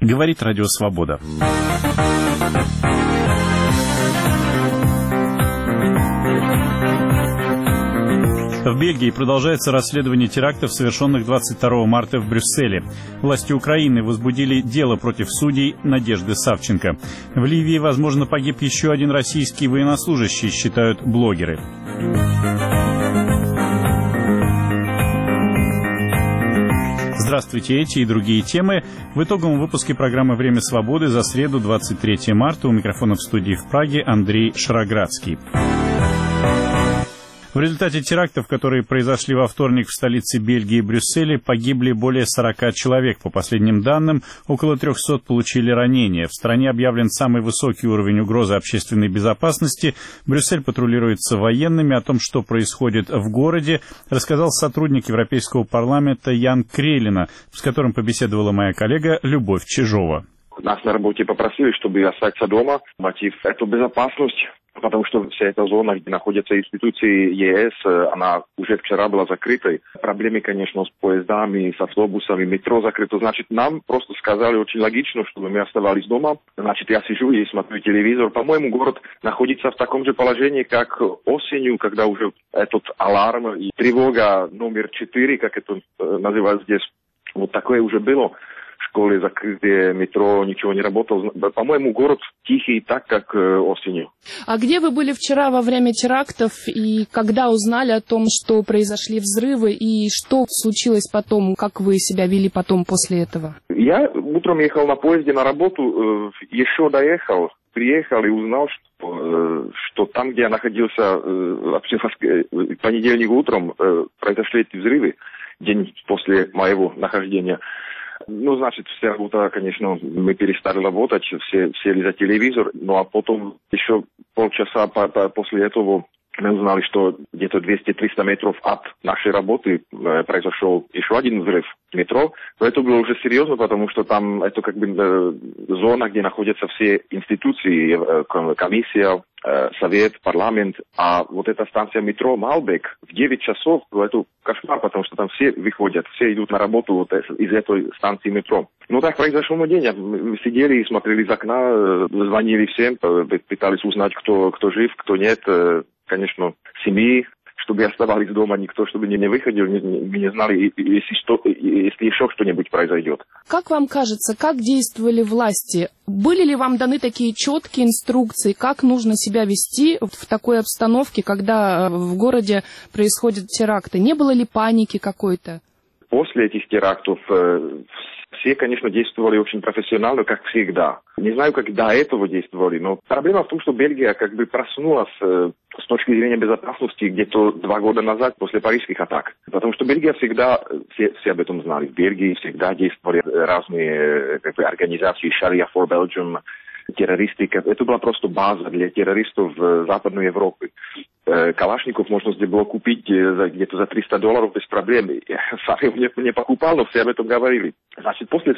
Говорит Радио Свобода. В Бельгии продолжается расследование терактов, совершенных 22 марта в Брюсселе. Власти Украины возбудили дело против судей Надежды Савченко. В Ливии, возможно, погиб еще один российский военнослужащий, считают блогеры. Здравствуйте, эти и другие темы в итоговом выпуске программы «Время свободы» за среду, 23 марта. У микрофона в студии в Праге Андрей Шароградский. В результате терактов, которые произошли во вторник в столице Бельгии и Брюсселе, погибли более 40 человек. По последним данным, около 300 получили ранения. В стране объявлен самый высокий уровень угрозы общественной безопасности. Брюссель патрулируется военными. О том, что происходит в городе, рассказал сотрудник Европейского парламента Ян Крелина, с которым побеседовала моя коллега Любовь Чижова. Нас на работе попросили, чтобы остаться дома. Мотив – это безопасность. Потому что вся эта зона, где находятся институции ЕС, она уже вчера была закрытой. Проблемы, конечно, с поездами, с автобусами, метро закрыто. Значит, нам просто сказали очень логично, чтобы мы оставались дома. Значит, я сижу и смотрю телевизор. По-моему, город находится в таком же положении, как осенью, когда уже этот аларм и тревога номер 4, как это называют здесь, вот такое уже было. Школы закрытые, метро, ничего не работало. По-моему, город тихий, так как осенью. А где вы были вчера во время терактов и когда узнали о том, что произошли взрывы и что случилось потом, как вы себя вели потом после этого? Я утром ехал на поезде на работу, еще доехал, приехал и узнал, что там, где я находился вообще в понедельник утром, произошли эти взрывы, день после моего нахождения. Ну, значит, вся работа, конечно, мы перестали работать, все сели за телевизор, ну а потом еще полчаса после этого мы узнали, что где-то 200-300 метров от нашей работы произошел еще один взрыв метро. Но это было уже серьезно, потому что там это как бы зона, где находятся все институции, комиссия, совет, парламент. А вот эта станция метро Малбек в 9 часов, это кошмар, потому что там все выходят, все идут на работу вот из этой станции метро. Ну так произошел мой день. Мы сидели и смотрели из окна, звонили всем, пытались узнать, кто жив, кто нет. Конечно, семьи, чтобы оставались дома, никто, чтобы не выходил, мы не знали, если еще что-нибудь произойдет. Как вам кажется, как действовали власти? Были ли вам даны такие четкие инструкции, как нужно себя вести в такой обстановке, когда в городе происходят теракты? Не было ли паники какой-то? После этих терактов все, конечно, действовали очень профессионально, как всегда. Не знаю, как до этого действовали, но проблема в том, что Бельгия как бы проснулась с точки зрения безопасности где-то 2 года назад после парижских атак. Потому что Бельгия всегда, все об этом знали, в Бельгии всегда действовали разные как бы, организации, Sharia for Belgium, террористика. Это была просто база для террористов в Западной Европе. Калашников можно здесь было купить где-то за $300 без проблем. Сам не покупал, но все об этом говорили. Значит, после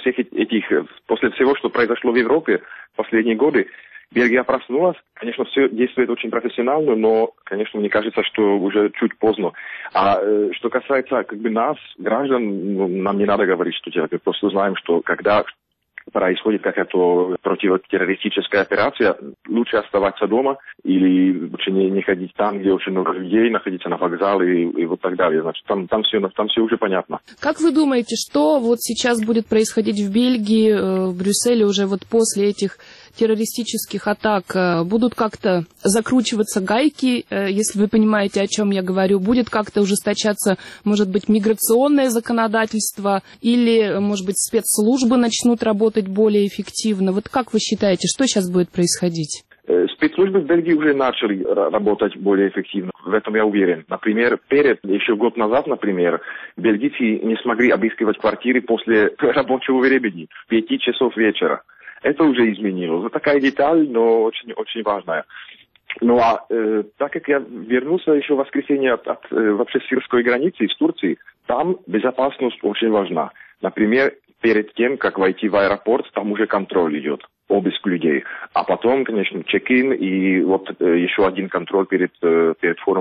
всего, что произошло в Европе в последние годы, Бельгия проснулась. Конечно, все действует очень профессионально, но, конечно, мне кажется, что уже чуть поздно. А что касается как бы нас, граждан, нам не надо говорить, что делать. Мы просто знаем, что когда происходит какая-то противотеррористическая операция, лучше оставаться дома или лучше не ходить там, где очень много людей, находиться на вокзале и вот так далее. Значит, там все уже понятно. Как вы думаете, что вот сейчас будет происходить в Бельгии, в Брюсселе уже вот после этих террористических атак? Будут как-то закручиваться гайки, если вы понимаете, о чем я говорю? Будет как-то ужесточаться, может быть, миграционное законодательство? Или, может быть, спецслужбы начнут работать более эффективно? Вот как вы считаете, что сейчас будет происходить? Спецслужбы в Бельгии уже начали работать более эффективно. В этом я уверен. Например, еще год назад, бельгийцы не смогли обыскивать квартиры после рабочего времени в 5 часов вечера. Это уже изменилось. Это такая деталь, но очень важная. Ну а так как я вернулся еще в воскресенье от вообще сирийской границы из Турции, там безопасность очень важна. Например, перед тем, как войти в аэропорт, там уже контроль идет, обыск людей. А потом, конечно, чек-ин и вот еще один контроль перед входом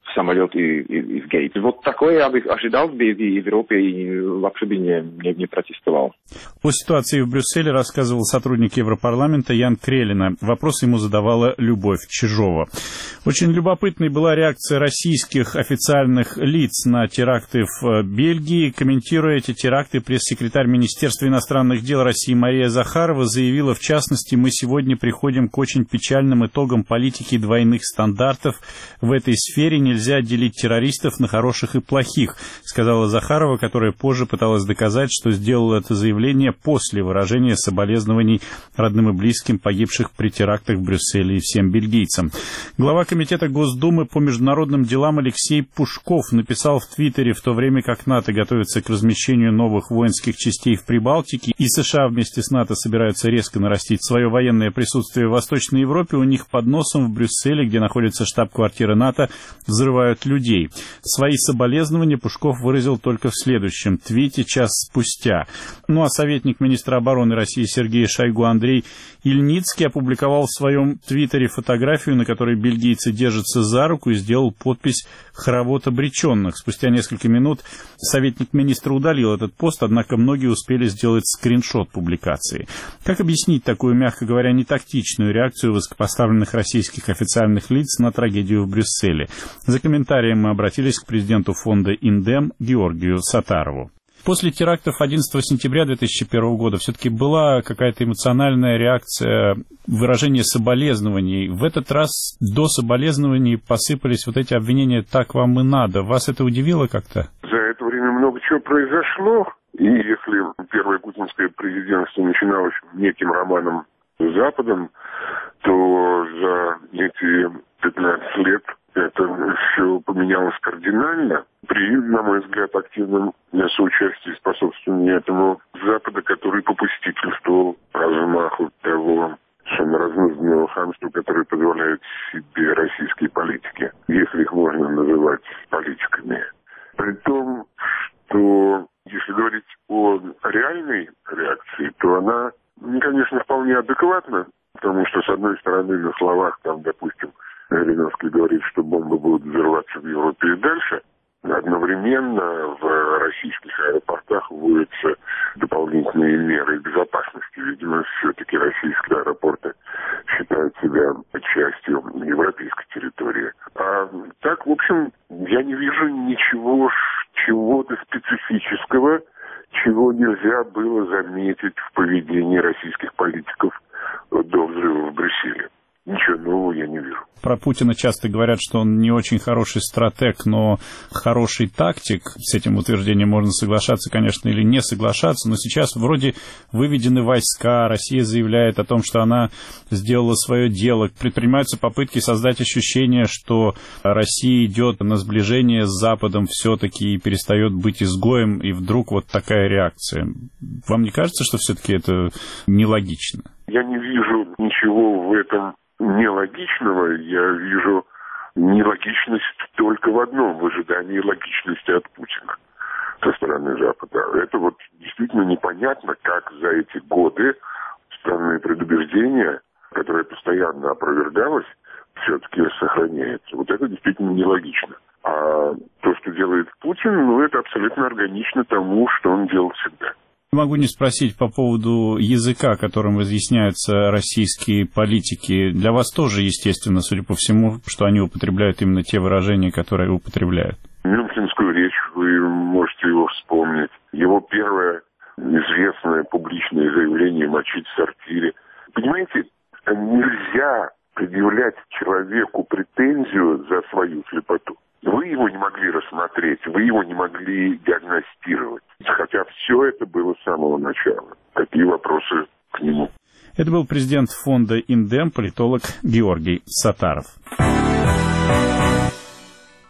самолет из Гейт. Вот такое я бы ожидал в Бельгии, в Европе, и вообще бы не протестовал. О ситуации в Брюсселе рассказывал сотрудник Европарламента Ян Крелина. Вопрос ему задавала Любовь Чижова. Очень любопытной была реакция российских официальных лиц на теракты в Бельгии. Комментируя эти теракты, пресс-секретарь Министерства иностранных дел России Мария Захарова заявила, в частности, мы сегодня приходим к очень печальным итогам политики двойных стандартов. В этой сфере нельзя делить террористов на хороших и плохих, сказала Захарова, которая позже пыталась доказать, что сделала это заявление после выражения соболезнований родным и близким погибших при терактах в Брюсселе и всем бельгийцам. Глава Комитета Госдумы по международным делам Алексей Пушков написал в Твиттере, в то время как НАТО готовится к размещению новых воинских частей в Прибалтике, и США вместе с НАТО собираются резко нарастить свое военное присутствие в Восточной Европе, у них под носом в Брюсселе, где находится штаб-квартира НАТО, взрывают людей. Свои соболезнования Пушков выразил только в следующем твите час спустя. Ну а советник министра обороны России Сергей Шойгу Андрей Ильницкий опубликовал в своем твиттере фотографию, на которой бельгийцы держатся за руку, и сделал подпись «Хоровод обреченных». Спустя несколько минут советник министра удалил этот пост, однако многие успели сделать скриншот публикации. Как объяснить такую, мягко говоря, нетактичную реакцию высокопоставленных российских официальных лиц на трагедию в Брюсселе? За комментарием мы обратились к президенту фонда «Индем» Георгию Сатарову. После терактов 11 сентября 2001 года все-таки была какая-то эмоциональная реакция, выражение соболезнований. В этот раз до соболезнований посыпались вот эти обвинения «так вам и надо». Вас это удивило как-то? За это время много чего произошло. И если первое путинское президентство начиналось неким романом с Западом, то за эти 15 лет это все поменялось кардинально. При, на мой взгляд, активном соучастии и способствовании этому Запада, который попустительствовал размаху того саморазнузданного хамства, которое позволяют себе российские политики, если их можно называть политиками. При том, что если говорить о реальной реакции, то она, конечно, вполне адекватна, потому что, с одной стороны, на словах, там, допустим, Жириновский говорит, что бомбы будут взрываться в Европе и дальше. Одновременно в российских аэропортах вводятся дополнительные меры безопасности. Видимо, все-таки российские аэропорты считают себя частью европейской территории. А так, в общем, я не вижу ничего, чего-то специфического, чего нельзя было заметить в поведении российских политиков до взрыва в Брюсселе. Ничего нового я не вижу. Про Путина часто говорят, что он не очень хороший стратег, но хороший тактик. С этим утверждением можно соглашаться, конечно, или не соглашаться. Но сейчас вроде выведены войска, Россия заявляет о том, что она сделала свое дело. Предпринимаются попытки создать ощущение, что Россия идет на сближение с Западом все-таки и перестает быть изгоем, и вдруг вот такая реакция. Вам не кажется, что все-таки это нелогично? Я не вижу ничего в этом нелогичного, я вижу нелогичность только в одном, в ожидании логичности от Путина со стороны Запада. Это вот действительно непонятно, как за эти годы странные предубеждения, которые постоянно опровергалось, все-таки сохраняется. Вот это действительно нелогично. А то, что делает Путин, это абсолютно органично тому, что он делал всегда. Могу не спросить по поводу языка, которым изъясняются российские политики. Для вас тоже, естественно, судя по всему, что они употребляют именно те выражения, которые употребляют. Мюнхенскую речь, вы можете его вспомнить. Его первое известное публичное заявление «мочить в сортире». Понимаете, нельзя предъявлять человеку претензию за свою слепоту. Вы его не могли рассмотреть, вы его не могли диагностировать. Хотя все это было с самого начала. Какие вопросы к нему? Это был президент фонда «Индем», политолог Георгий Сатаров.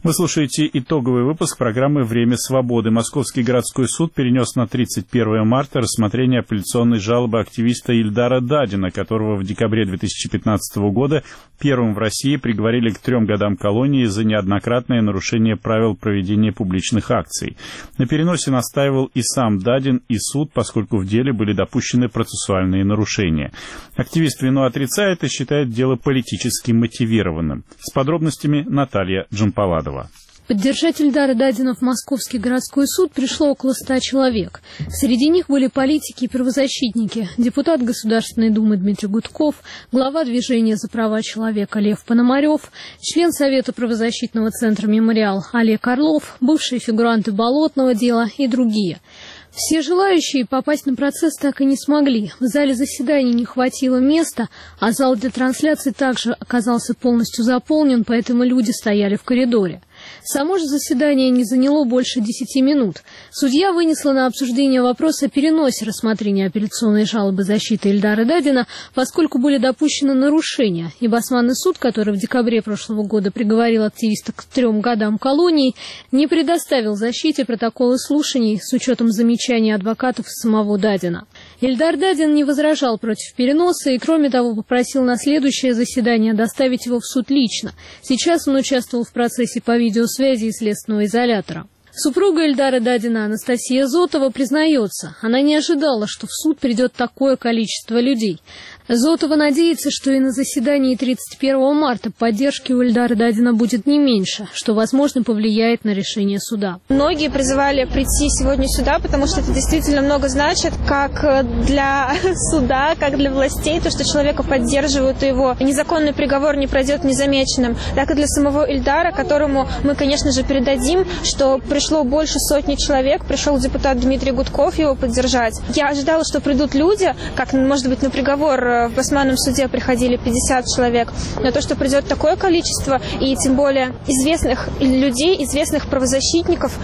Вы слушаете итоговый выпуск программы «Время свободы». Московский городской суд перенес на 31 марта рассмотрение апелляционной жалобы активиста Ильдара Дадина, которого в декабре 2015 года первым в России приговорили к 3 годам колонии за неоднократное нарушение правил проведения публичных акций. На переносе настаивал и сам Дадин, и суд, поскольку в деле были допущены процессуальные нарушения. Активист вину отрицает и считает дело политически мотивированным. С подробностями Наталья Джампаладова. Поддержать Ильдара Дадина в Московский городской суд пришло около 100 человек. Среди них были политики и правозащитники, депутат Государственной Думы Дмитрий Гудков, глава движения за права человека Лев Пономарев, член Совета правозащитного центра «Мемориал» Олег Орлов, бывшие фигуранты Болотного дела и другие. Все желающие попасть на процесс так и не смогли. В зале заседаний не хватило места, а зал для трансляции также оказался полностью заполнен, поэтому люди стояли в коридоре. Само же заседание не заняло больше 10 минут. Судья вынесла на обсуждение вопрос о переносе рассмотрения апелляционной жалобы защиты Ильдара Дадина, поскольку были допущены нарушения, и Басманный суд, который в декабре прошлого года приговорил активиста к 3 годам колонии, не предоставил защите протоколы слушаний с учетом замечаний адвокатов самого Дадина. Ильдар Дадин не возражал против переноса и, кроме того, попросил на следующее заседание доставить его в суд лично. Сейчас он участвовал в процессе по видеосвязи из следственного изолятора. Супруга Ильдара Дадина Анастасия Зотова признается, она не ожидала, что в суд придет такое количество людей. Зотова надеется, что и на заседании 31 марта поддержки у Ильдара Дадина будет не меньше, что, возможно, повлияет на решение суда. Многие призывали прийти сегодня сюда, потому что это действительно много значит, как для суда, как для властей, то, что человека поддерживают, и его незаконный приговор не пройдет незамеченным, так и для самого Ильдара, которому мы, конечно же, передадим, что пришло больше сотни человек, пришел депутат Дмитрий Гудков его поддержать. Я ожидала, что придут люди, как, может быть, на приговор в Басманном суде приходили 50 человек, но то, что придет такое количество, и тем более известных людей, известных правозащитников,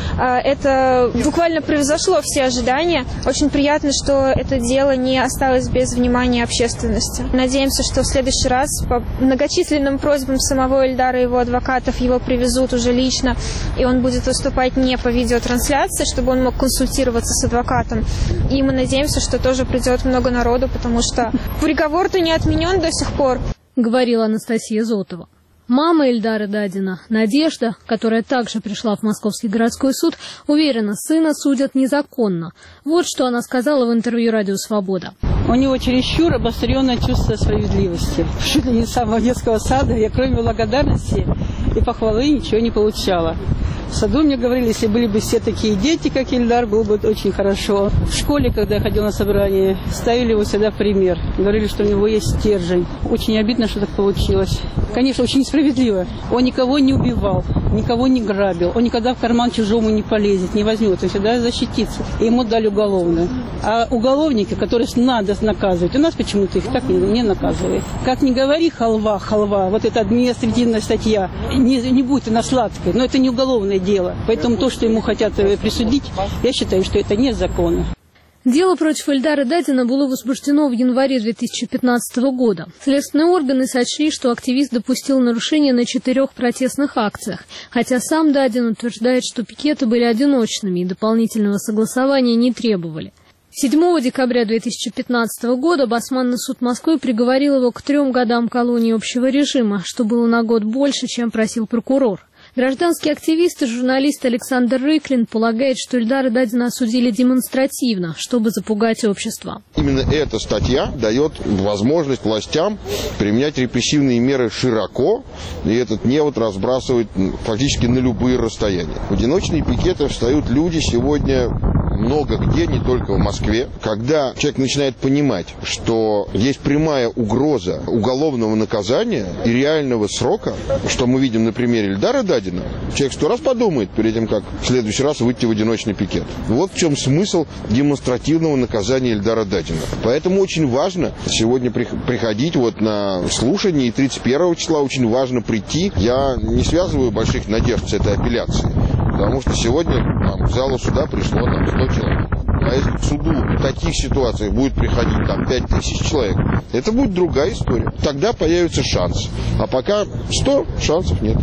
это буквально превзошло все ожидания. Очень приятно, что это дело не осталось без внимания общественности. Надеемся, что в следующий раз по многочисленным просьбам самого Ильдара и его адвокатов его привезут уже лично, и он будет выступать не по видеотрансляции, чтобы он мог консультироваться с адвокатом. И мы надеемся, что тоже придет много народу, потому что приговор-то не отменен до сих пор, говорила Анастасия Зотова. Мама Ильдара Дадина, Надежда, которая также пришла в Московский городской суд, уверена, сына судят незаконно. Вот что она сказала в интервью «Радио Свобода». У него чересчур обостренное чувство справедливости. Чуть ли не с самого детского сада я, кроме благодарности и похвалы, ничего не получала. В саду мне говорили, если были бы все такие дети, как Ильдар, было бы очень хорошо. В школе, когда я ходила на собрание, ставили его всегда в пример. Говорили, что у него есть стержень. Очень обидно, что так получилось. Конечно, очень несправедливо. Он никого не убивал, никого не грабил. Он никогда в карман чужому не полезет, не возьмет. Он всегда защитится. И ему дали уголовное. А уголовники, которые надо наказывать, у нас почему-то их так не наказывают. Как ни говори, халва, вот эта административная статья, не будет она сладкой, но это не уголовное дело. Поэтому то, что ему хотят присудить, я считаю, что это незаконно. Дело против Ильдара Дадина было возбуждено в январе 2015 года. Следственные органы сочли, что активист допустил нарушение на 4 протестных акциях, хотя сам Дадин утверждает, что пикеты были одиночными и дополнительного согласования не требовали. 7 декабря 2015 года Басманный суд Москвы приговорил его к 3 годам колонии общего режима, что было на год больше, чем просил прокурор. Гражданский активист и журналист Александр Рыклин полагает, что Ильдара Дадина осудили демонстративно, чтобы запугать общество. Именно эта статья дает возможность властям применять репрессивные меры широко, и этот невод разбрасывать фактически на любые расстояния. В одиночные пикеты встают люди сегодня много где, не только в Москве. Когда человек начинает понимать, что есть прямая угроза уголовного наказания и реального срока, что мы видим на примере Ильдара Дадина, человек 100 раз подумает перед тем, как в следующий раз выйти в одиночный пикет. Вот в чем смысл демонстративного наказания Ильдара Дадина. Поэтому очень важно сегодня приходить на слушание, и 31 числа очень важно прийти. Я не связываю больших надежд с этой апелляцией, потому что сегодня в залу суда пришло 100 человек. А если к суду в таких ситуациях будет приходить 5000 человек, это будет другая история. Тогда появится шанс. А пока 100 шансов нет.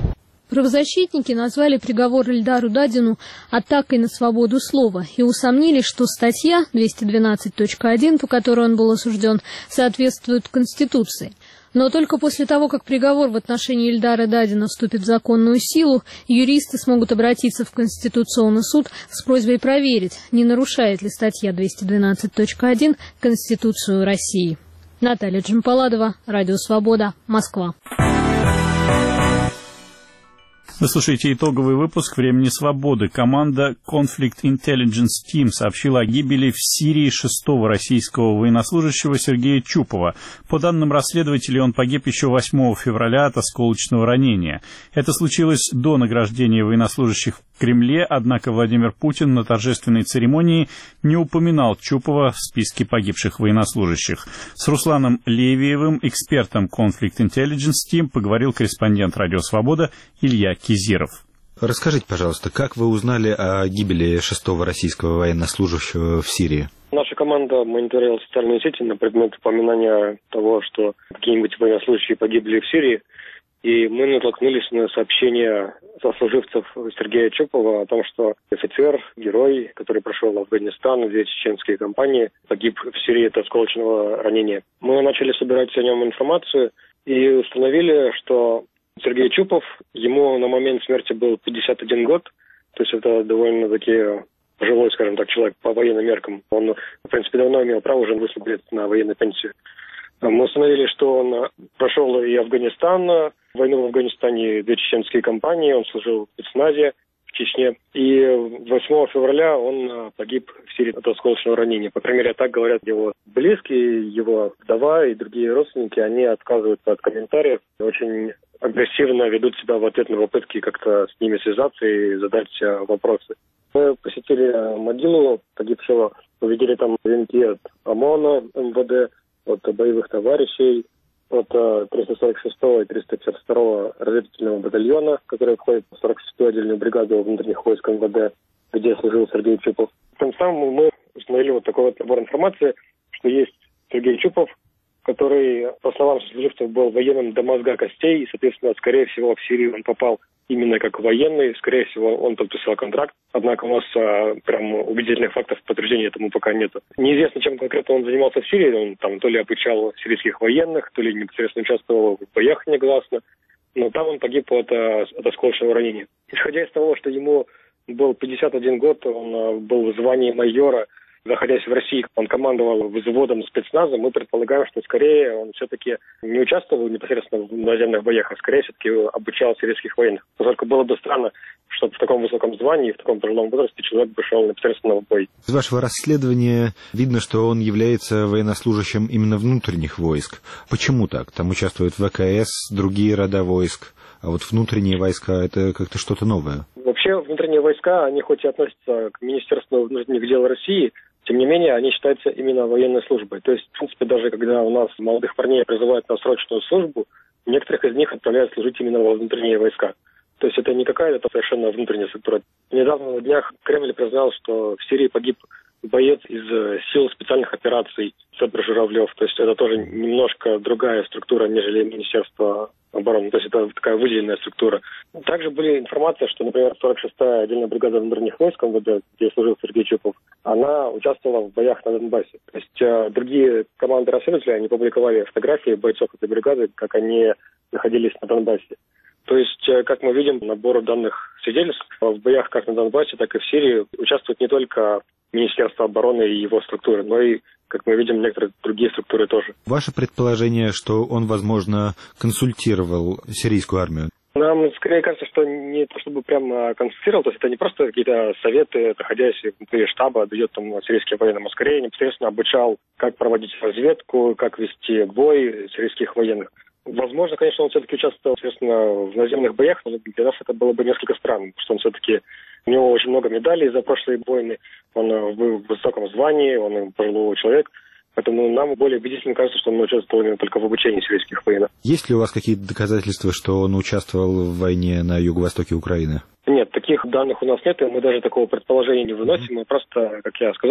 Правозащитники назвали приговор Ильдару Дадину атакой на свободу слова и усомнились, что статья 212.1, по которой он был осужден, соответствует Конституции. Но только после того, как приговор в отношении Ильдара Дадина вступит в законную силу, юристы смогут обратиться в Конституционный суд с просьбой проверить, не нарушает ли статья 212.1 Конституцию России. Наталья Джампаладова, Радио Свобода, Москва. Вы слушаете итоговый выпуск «Времени свободы». Команда Conflict Intelligence Team сообщила о гибели в Сирии 6-го российского военнослужащего Сергея Чупова. По данным расследователей, он погиб еще 8 февраля от осколочного ранения. Это случилось до награждения военнослужащих в Кремле, однако Владимир Путин на торжественной церемонии не упоминал Чупова в списке погибших военнослужащих. С Русланом Левиевым, экспертом Conflict Intelligence Team, поговорил корреспондент «Радио Свобода» Илья Кизиров. Расскажите, пожалуйста, как вы узнали о гибели 6-го российского военнослужащего в Сирии? Наша команда мониторила социальные сети на предмет упоминания того, что какие-нибудь военнослужащие погибли в Сирии. И мы натолкнулись на сообщения сослуживцев Сергея Чупова о том, что офицер, герой, который прошел Афганистан, 2 чеченские кампании, погиб в Сирии от осколочного ранения. Мы начали собирать о нем информацию и установили, что Сергей Чупов, ему на момент смерти был 51 год, то есть это довольно-таки пожилой, скажем так, человек по военным меркам. Он, в принципе, давно имел право уже выступить на военной пенсию. Мы установили, что он прошел и Афганистан, войну в Афганистане, 2 чеченские кампании, он служил в спецназе в Чечне. И 8 февраля он погиб в Сирии от осколочного ранения. По крайней мере, так говорят его близкие, его вдова и другие родственники. Они отказываются от комментариев, очень агрессивно ведут себя в ответ на попытки как-то с ними связаться и задать вопросы. Мы посетили могилу погибшего, увидели там венки от ОМОНа, МВД, от боевых товарищей, от 346-го и 352-го разведывательного батальона, который входит в 46-ю отдельную бригаду внутренних войск МВД, где служил Сергей Чупов. Тем самым мы установили вот такой вот набор информации, что есть Сергей Чупов, который, по словам сослуживцев, был военным до мозга костей, и, соответственно, скорее всего, в Сирию он попал именно как военный, скорее всего, он подписал контракт, однако у нас прям убедительных фактов подтверждения этому пока нет. Неизвестно, чем конкретно он занимался в Сирии, он там то ли обучал сирийских военных, то ли непосредственно участвовал в боях негласно, но там он погиб от осколочного ранения. Исходя из того, что ему был 51 год, он был в звании майора, находясь в России, он командовал взводом спецназа, мы предполагаем, что скорее он все-таки не участвовал непосредственно в наземных боях, а скорее все-таки обучал сирийских военных. Поскольку было бы странно, чтобы в таком высоком звании, в таком пожилом возрасте человек бы шел непосредственно в бой. Из вашего расследования видно, что он является военнослужащим именно внутренних войск. Почему так? Там участвуют ВКС, другие рода войск, а вот внутренние войска — это как-то что-то новое. Вообще внутренние войска, они хоть и относятся к Министерству внутренних дел России, тем не менее, они считаются именно военной службой. То есть, в принципе, даже когда у нас молодых парней призывают на срочную службу, некоторых из них отправляют служить именно во внутренние войска. То есть это не какая-то совершенно внутренняя структура. Недавно на днях Кремль признал, что в Сирии погиб боец из сил специальных операций Федор Журавлев. То есть это тоже немножко другая структура, нежели Министерство обороны. То есть это такая выделенная структура. Также были информация, что, например, 46-я отдельная бригада внутренних войск МВД, где служил Сергей Чупов, она участвовала в боях на Донбассе. То есть другие команды расследователей, они публиковали фотографии бойцов этой бригады, как они находились на Донбассе. То есть, как мы видим, набор данных свидетельств в боях как на Донбассе, так и в Сирии участвуют не только Министерство обороны и его структуры, но и, как мы видим, некоторые другие структуры тоже. Ваше предположение, что он, возможно, консультировал сирийскую армию? Нам скорее кажется, что не то чтобы прямо консультировал, то есть это не просто какие-то советы, находясь внутри штаба, дает там сирийским военным, а скорее непосредственно обучал, как проводить разведку, как вести бой сирийских военных. Возможно, конечно, он все-таки участвовал, естественно, в наземных боях, но для нас это было бы несколько странно, потому что он все-таки, у него очень много медалей за прошлые войны, он в высоком звании, он пожилой человек, поэтому нам более убедительно кажется, что он участвовал именно только в обучении сирийских военных. Есть ли у вас какие-то доказательства, что он участвовал в войне на юго-востоке Украины? Нет, таких данных у нас нет, и мы даже такого предположения не выносим. Мы просто, как я сказал,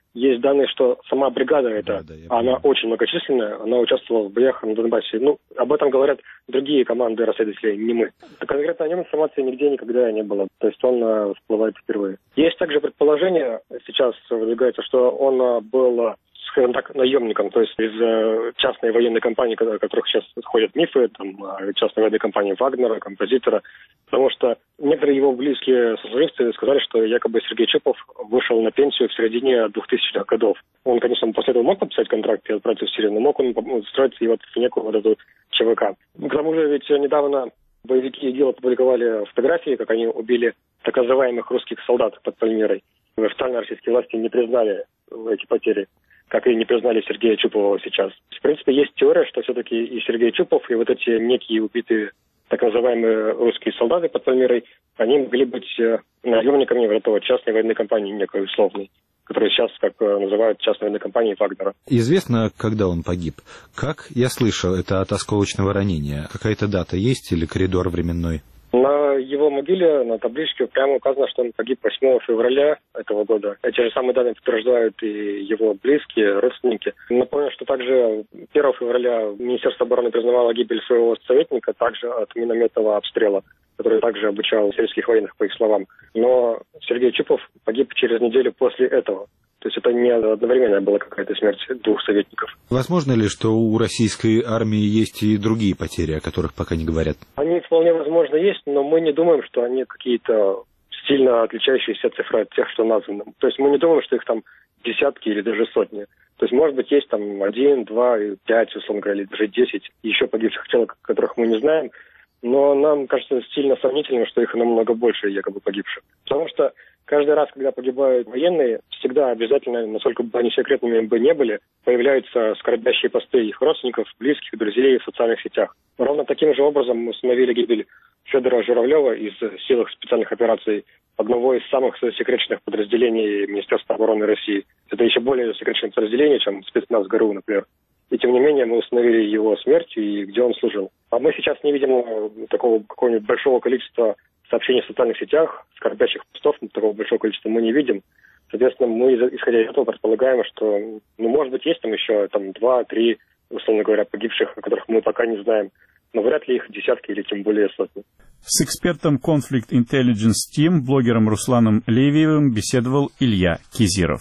есть данные, что сама бригада эта, она очень многочисленная, она участвовала в боях на Донбассе. Ну, об этом говорят другие команды расследователей, не мы. Конкретно о нем информации нигде никогда не было, то есть он всплывает впервые. Есть также предположение, сейчас выдвигается, что он был, скажем так, наемником, то есть из частной военной компании, о которых сейчас ходят мифы, там, частной военной компании Вагнера, композитора, потому что некоторые его близкие сослуживцы сказали, что якобы Сергей Чупов вышел на пенсию в середине 2000-х годов. Он, конечно, после этого мог подписать контракт и отправиться в Сирию, но мог он устроиться и вот в некую вот эту ЧВК. К тому же ведь недавно боевики ИГИЛ опубликовали фотографии, как они убили так называемых русских солдат под Пальмирой. Официально российские власти не признали эти потери, как и не признали Сергея Чупова сейчас. В принципе, есть теория, что все-таки и Сергей Чупов, и вот эти некие убитые так называемые русские солдаты под Пальмирой, они могли быть наемниками вот этого частной военной компании некой условной, которую сейчас, как называют, частной военной компанией Вагнера. Известно, когда он погиб? Как я слышал, это от осколочного ранения. Какая-то дата есть или коридор временной? На его могиле, на табличке прямо указано, что он погиб 8 февраля этого года. Эти же самые данные подтверждают и его близкие, родственники. Напомню, что также 1 февраля Министерство обороны признавало гибель своего советника также от минометного обстрела, который также обучал сирийских военных, по их словам. Но Сергей Чупов погиб через неделю после этого. То есть это не одновременная была какая-то смерть двух советников. Возможно ли, что у российской армии есть и другие потери, о которых пока не говорят? Они вполне возможно есть, но мы не думаем, что они какие-то сильно отличающиеся цифры от тех, что названы. То есть мы не думаем, что их там десятки или даже сотни. То есть, может быть, есть там 1, 2, 5, условно говоря, или даже 10 еще погибших тел, которых мы не знаем. Но нам кажется сильно сомнительным, что их намного больше якобы погибших. Потому что каждый раз, когда погибают военные, всегда обязательно, насколько бы они секретными бы не были, появляются скорбящие посты их родственников, близких, друзей в социальных сетях. Ровно таким же образом мы установили гибель Федора Журавлева из сил специальных операций, одного из самых секретных подразделений Министерства обороны России. Это еще более секретное подразделение, чем спецназ ГРУ, например. И тем не менее мы установили его смерть и где он служил. А мы сейчас не видим такого какого-нибудь большого количества сообщений в социальных сетях, скорбящих постов, такого большого количества мы не видим. Соответственно, мы, исходя из этого, предполагаем, что, может быть, есть там еще 2-3, условно говоря, погибших, о которых мы пока не знаем. Но вряд ли их десятки или тем более сотни. С экспертом Conflict Intelligence Team, блогером Русланом Левиевым, беседовал Илья Кизиров.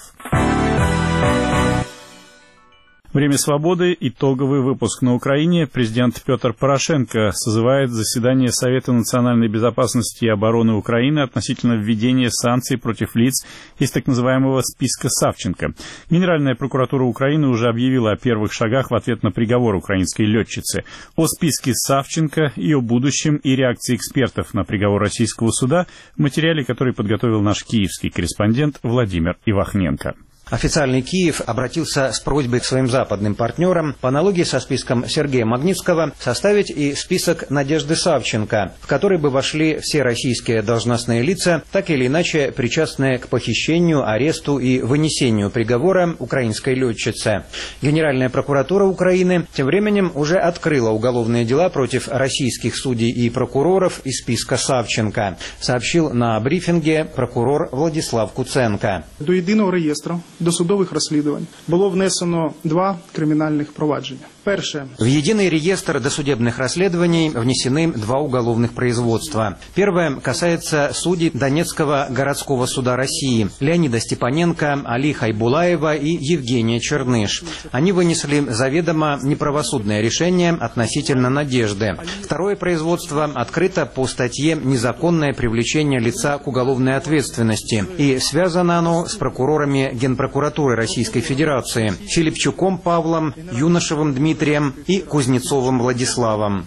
Время свободы. Итоговый выпуск на Украине. Президент Петр Порошенко созывает заседание Совета национальной безопасности и обороны Украины относительно введения санкций против лиц из так называемого списка Савченко. Генеральная прокуратура Украины уже объявила о первых шагах в ответ на приговор украинской летчицы. О списке Савченко и о будущем и реакции экспертов на приговор российского суда в материале, который подготовил наш киевский корреспондент Владимир Ивахненко. Официальный Киев обратился с просьбой к своим западным партнерам по аналогии со списком Сергея Магнитского составить и список Надежды Савченко, в который бы вошли все российские должностные лица, так или иначе причастные к похищению, аресту и вынесению приговора украинской летчице. Генеральная прокуратура Украины тем временем уже открыла уголовные дела против российских судей и прокуроров из списка Савченко, сообщил на брифинге прокурор Владислав Куценко. До єдиного реєстру досудових розслідувань було внесено 2 кримінальних провадження. В единый реестр досудебных расследований внесены 2 уголовных производства. Первое касается судей Донецкого городского суда России Леонида Степаненко, Али Хайбулаева и Евгения Черныш. Они вынесли заведомо неправосудное решение относительно Надежды. Второе производство открыто по статье «Незаконное привлечение лица к уголовной ответственности». И связано оно с прокурорами Генпрокуратуры Российской Федерации Филипчуком Павлом, Юношевым Дмитрием и Кузнецовым Владиславом.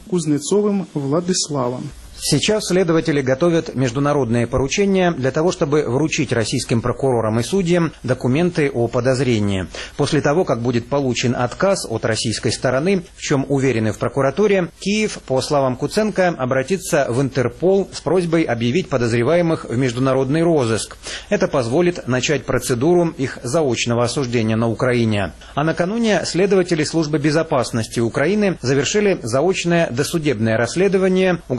Сейчас следователи готовят международные поручения для того, чтобы вручить российским прокурорам и судьям документы о подозрении. После того, как будет получен отказ от российской стороны, в чем уверены в прокуратуре, Киев, по словам Куценко, обратится в Интерпол с просьбой объявить подозреваемых в международный розыск. Это позволит начать процедуру их заочного осуждения на Украине. А накануне следователи Службы безопасности Украины завершили заочное досудебное расследование уголовного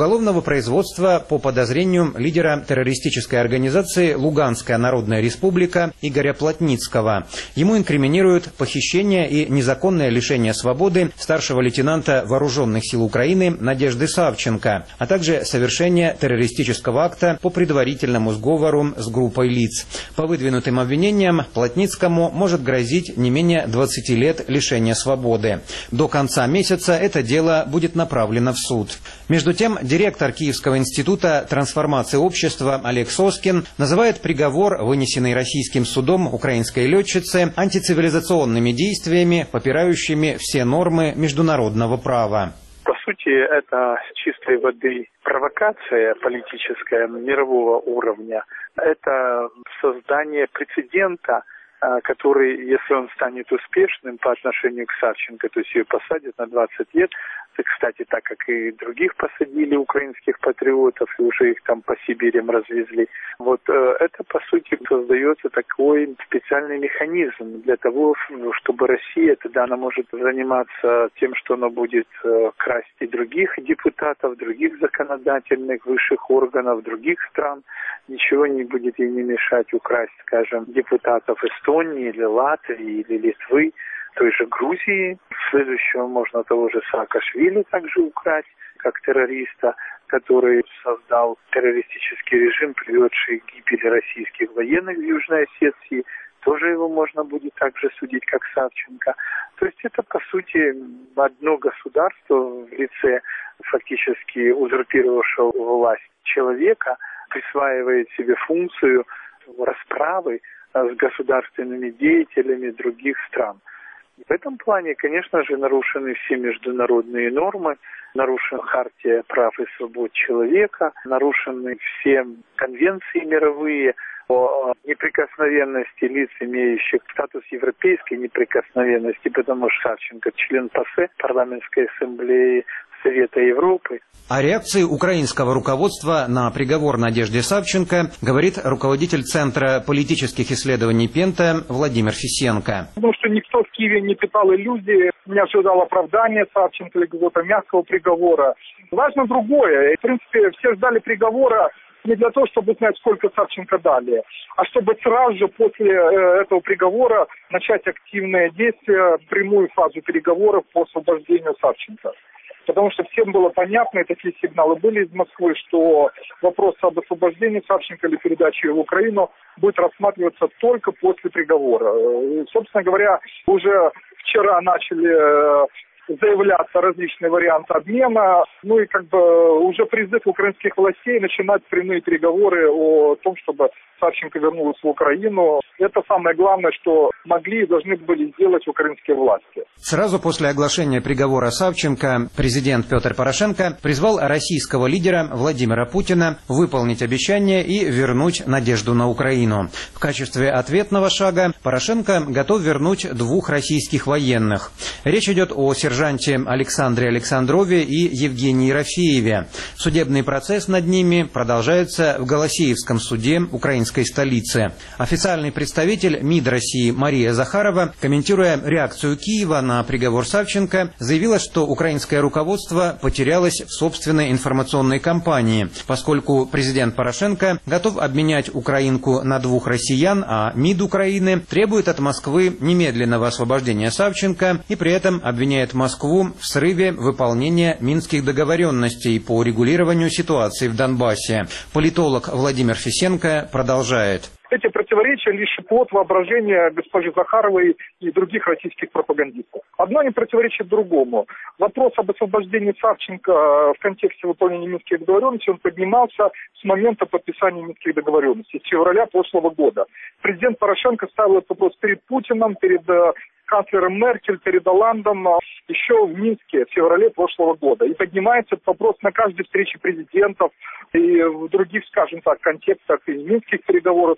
производства по подозрению лидера террористической организации «Луганская народная республика» Игоря Плотницкого. Ему инкриминируют похищение и незаконное лишение свободы старшего лейтенанта Вооруженных сил Украины Надежды Савченко, а также совершение террористического акта по предварительному сговору с группой лиц. По выдвинутым обвинениям Плотницкому может грозить не менее 20 лет лишения свободы. До конца месяца это дело будет направлено в суд. Между тем, директор Киевского института трансформации общества Олег Соскин называет приговор, вынесенный российским судом украинской летчицы, антицивилизационными действиями, попирающими все нормы международного права. По сути, это чистой воды провокация политическая мирового уровня. Это создание прецедента, который, если он станет успешным по отношению к Савченко, то есть ее посадят на 20 лет, кстати, так как и других посадили украинских патриотов, и уже их там по Сибирям развезли. Вот это, по сути, создается такой специальный механизм для того, чтобы Россия, тогда она может заниматься тем, что она будет красть и других депутатов, других законодательных высших органов, других стран. Ничего не будет ей не мешать украсть, скажем, депутатов Эстонии или Латвии или Литвы, той же Грузии. Следующего можно того же Саакашвили также украсть, как террориста, который создал террористический режим, приведший к гибели российских военных в Южной Осетии. Тоже его можно будет также судить, как Савченко. То есть это, по сути, одно государство в лице фактически узурпировавшего власть человека присваивает себе функцию расправы с государственными деятелями других стран. В этом плане, конечно же, нарушены все международные нормы, нарушена хартия прав и свобод человека, нарушены все конвенции мировые о неприкосновенности лиц, имеющих статус европейской неприкосновенности, потому что Савченко член ПАСЕ, парламентской ассамблеи Совета Европы. О реакции украинского руководства на приговор Надежде Савченко говорит руководитель Центра политических исследований Пента Владимир Фисенко. Потому что никто в Киеве не питал иллюзий, не ожидал оправдания Савченко или какого-то мягкого приговора. Важно другое. В принципе, все ждали приговора не для того, чтобы узнать, сколько Савченко дали, а чтобы сразу же после этого приговора начать активные действия, прямую фазу переговоров по освобождению Савченко. Потому что всем было понятно, и такие сигналы были из Москвы, что вопрос об освобождении Савченко или передаче его в Украину будет рассматриваться только после приговора. И, собственно говоря, уже вчера начали заявляться различные варианты обмена, ну и как бы уже призыв украинских властей начинать прямые переговоры о том, чтобы Савченко вернулась в Украину. Это самое главное, что могли и должны были сделать украинские власти. Сразу после оглашения приговора Савченко президент Петр Порошенко призвал российского лидера Владимира Путина выполнить обещание и вернуть надежду на Украину. В качестве ответного шага Порошенко готов вернуть 2 российских военных. Речь идет о сержанте Александре Александрове и Евгении Ерофееве. Судебный процесс над ними продолжается в Голосеевском суде украинской столицы. Официальный представитель МИД России Мария Захарова, комментируя реакцию Киева на приговор Савченко, заявила, что украинское руководство потерялось в собственной информационной кампании, поскольку президент Порошенко готов обменять украинку на 2 россиян, а МИД Украины требует от Москвы немедленного освобождения Савченко и при этом обвиняет Москву в срыве выполнения минских договоренностей по регулированию ситуации в Донбассе. Политолог Владимир Фисенко продолжает. Эти противоречия лишь плод воображения госпожи Захаровой и других российских пропагандистов. Одно не противоречит другому. Вопрос об освобождении Савченко в контексте выполнения минских договоренностей, он поднимался с момента подписания минских договоренностей, с февраля прошлого года. Президент Порошенко ставил этот вопрос перед Путиным, перед канцлером Меркель, перед Олландом еще в Минске в феврале прошлого года. И поднимается этот вопрос на каждой встрече президентов и в других, скажем так, контекстах и минских переговоров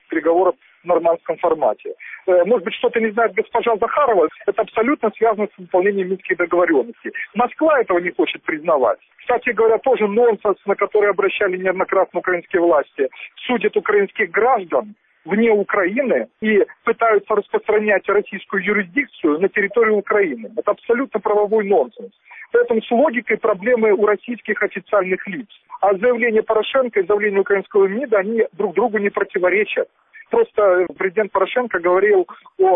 в нормандском формате. Может быть, что-то не знает госпожа Захарова, это абсолютно связано с выполнением минских договоренностей. Москва этого не хочет признавать. Кстати говоря, тоже нонсенс, на который обращали неоднократно украинские власти, судят украинских граждан вне Украины и пытаются распространять российскую юрисдикцию на территории Украины. Это абсолютно правовой нонсенс. Поэтому с логикой проблемы у российских официальных лиц. А заявление Порошенко и заявление украинского МИДа, они друг другу не противоречат. Просто президент Порошенко говорил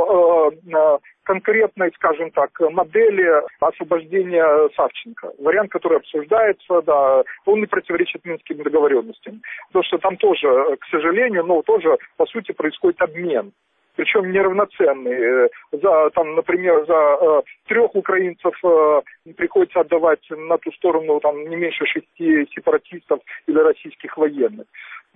о конкретной, скажем так, модели освобождения Савченко. Вариант, который обсуждается, да, он не противоречит минским договоренностям. Потому что там тоже, к сожалению, но тоже, по сути, происходит обмен. Причем неравноценный. Там, например, за 3 украинцев приходится отдавать на ту сторону там, не меньше 6 сепаратистов или российских военных.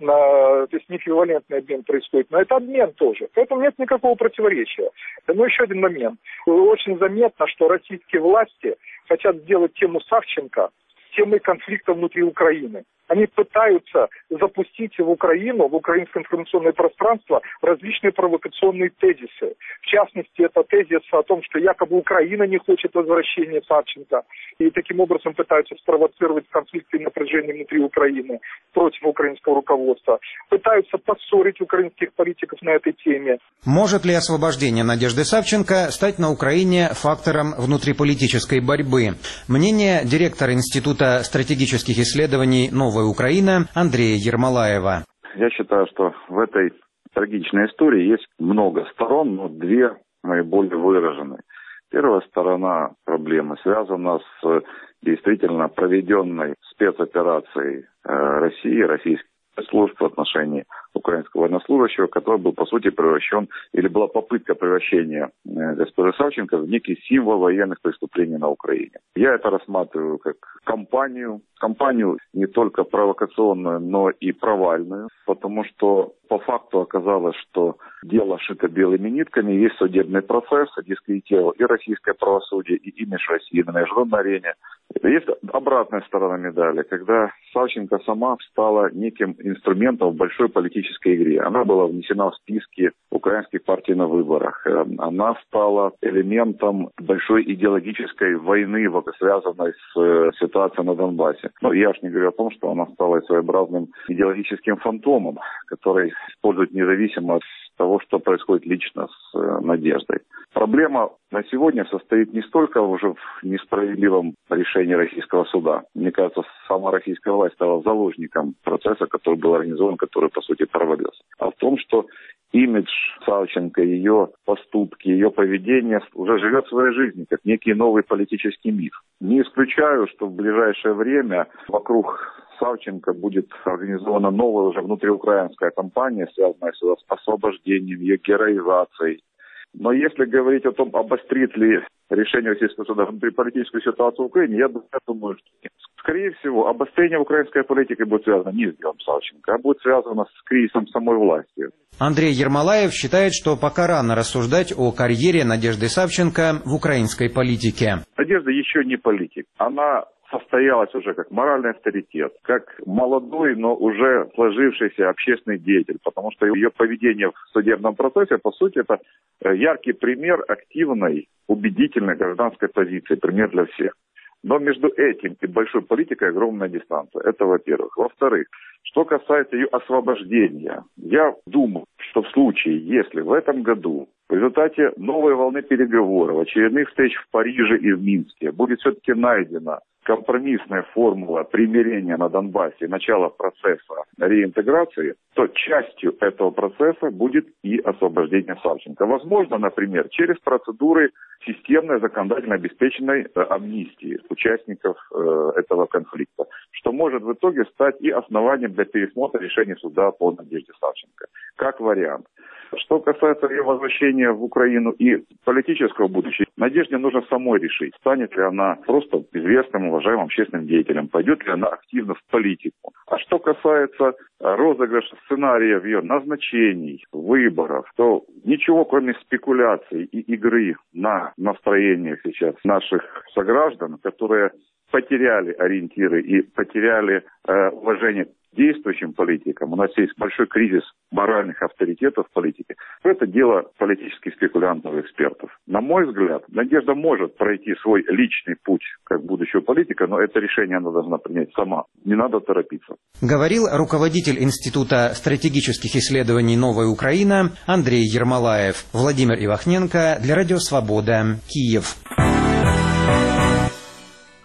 То есть неэквивалентный обмен происходит. Но это обмен тоже. Поэтому нет никакого противоречия. Но еще один момент. Очень заметно, что российские власти хотят сделать тему Савченко темой конфликта внутри Украины. Они пытаются запустить в Украину, в украинское информационное пространство различные провокационные тезисы. В частности, это тезис о том, что якобы Украина не хочет возвращения Савченко. И таким образом пытаются спровоцировать конфликты и напряжение внутри Украины против украинского руководства. Пытаются поссорить украинских политиков на этой теме. Может ли освобождение Надежды Савченко стать на Украине фактором внутриполитической борьбы? Мнение директора Института стратегических исследований «Новая Украина» Андрея Ермолаева. Я считаю, что в этой трагичной истории есть много сторон, но 2 наиболее выраженные. Первая сторона проблемы связана с действительно проведенной спецоперацией России, российских служб в отношении украинского военнослужащего, который был, по сути, превращен, или была попытка превращения госпожи Савченко в некий символ военных преступлений на Украине. Я это рассматриваю как кампанию не только провокационную, но и провальную, потому что по факту оказалось, что дело шито белыми нитками, есть судебный процесс, дискредитировал и российское правосудие, и имидж России на международной арене. Есть обратная сторона медали, когда Савченко сама стала неким инструментом в большой политической игре. Она была внесена в списки украинских партий на выборах. Она стала элементом большой идеологической войны, связанной с ситуацией на Донбассе. Но я уж не говорю о том, что она стала своеобразным идеологическим фантомом, который использует независимо от того, что происходит лично с Надеждой. Проблема на сегодня состоит не столько уже в несправедливом решении российского суда. Мне кажется, сама российская власть стала заложником процесса, который был организован, который, по сути, провалился. А в том, что имидж Савченко, ее поступки, ее поведение уже живет своей жизнью, как некий новый политический миф. Не исключаю, что в ближайшее время вокруг Савченко будет организована новая уже внутриукраинская кампания, связанная с освобождением, ее героизацией. Но если говорить о том, обострит ли решение российского суда внутриполитическую ситуацию в Украине, я думаю, что нет. Скорее всего, обострение украинской политики будет связано не с делом Савченко, а будет связано с кризисом самой власти. Андрей Ермолаев считает, что пока рано рассуждать о карьере Надежды Савченко в украинской политике. Надежда еще не политик. Она состоялась уже как моральный авторитет, как молодой, но уже сложившийся общественный деятель, потому что ее поведение в судебном процессе, по сути, это яркий пример активной, убедительной гражданской позиции, пример для всех. Но между этим и большой политикой огромная дистанция. Это во-первых. Во-вторых, что касается ее освобождения, я думаю, что в случае, если в этом году в результате новой волны переговоров, очередных встреч в Париже и в Минске будет все-таки найдена компромиссная формула примирения на Донбассе и начала процесса реинтеграции, то частью этого процесса будет и освобождение Савченко. Возможно, например, через процедуры системной законодательно обеспеченной амнистии участников этого конфликта, что может в итоге стать и основанием для пересмотра решения суда по Надежде Савченко, как вариант. Что касается ее возвращения в Украину и политического будущего, Надежде нужно самой решить, станет ли она просто известным, уважаемым общественным деятелем, пойдет ли она активно в политику. А что касается розыгрыша сценариев ее назначений, выборов, то ничего, кроме спекуляций и игры на настроениях сейчас наших сограждан, которые потеряли ориентиры и потеряли уважение к действующим политикам. У нас есть большой кризис моральных авторитетов в политике. Это дело политических спекулянтов и экспертов. На мой взгляд, Надежда может пройти свой личный путь как будущего политика, но это решение она должна принять сама. Не надо торопиться. Говорил руководитель Института стратегических исследований «Новая Украина» Андрей Ермолаев. Владимир Ивахненко для Радио Свобода, Киев.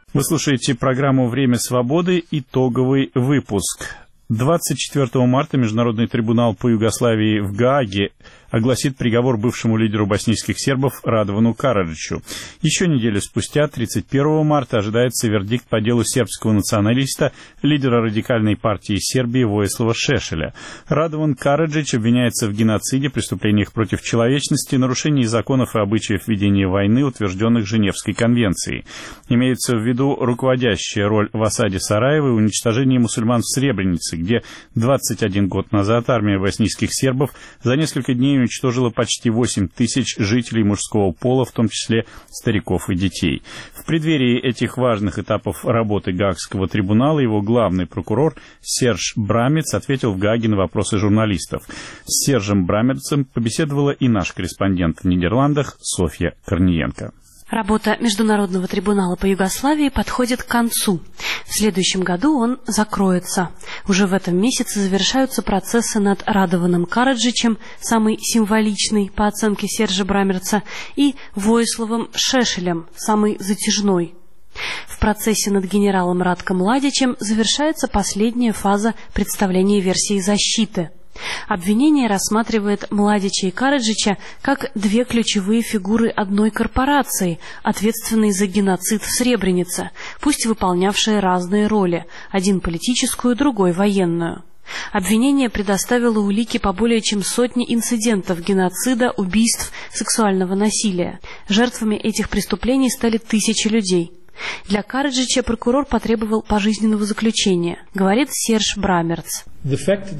Вы слушаете программу «Время свободы», итоговый выпуск. 24 марта Международный трибунал по Югославии в Гааге огласит приговор бывшему лидеру боснийских сербов Радовану Караджичу. Еще неделю спустя, 31 марта, ожидается вердикт по делу сербского националиста, лидера радикальной партии Сербии Воислава Шешеля. Радован Караджич обвиняется в геноциде, преступлениях против человечности, нарушении законов и обычаев ведения войны, утвержденных Женевской конвенцией. Имеется в виду руководящая роль в осаде Сараева и уничтожении мусульман в Сребренице, где 21 год назад армия боснийских сербов за несколько дней уничтожила почти 8 тысяч жителей мужского пола, в том числе стариков и детей. В преддверии этих важных этапов работы Гаагского трибунала его главный прокурор Серж Брамец ответил в Гааге на вопросы журналистов. С Сержем Брамецем побеседовала и наш корреспондент в Нидерландах Софья Корниенко. Работа Международного трибунала по Югославии подходит к концу. В следующем году он закроется. Уже в этом месяце завершаются процессы над Радованом Караджичем, самый символичный по оценке Сержа Брамерца, и Воиславом Шешелем, самый затяжной. В процессе над генералом Радко Младичем завершается последняя фаза представления версии защиты. Обвинение рассматривает Младича и Караджича как две ключевые фигуры одной корпорации, ответственной за геноцид в Сребренице, пусть выполнявшие разные роли, один политическую, другой военную. Обвинение предоставило улики по более чем сотне инцидентов геноцида, убийств, сексуального насилия. Жертвами этих преступлений стали тысячи людей. Для Караджича прокурор потребовал пожизненного заключения, говорит Серж Брамерц. На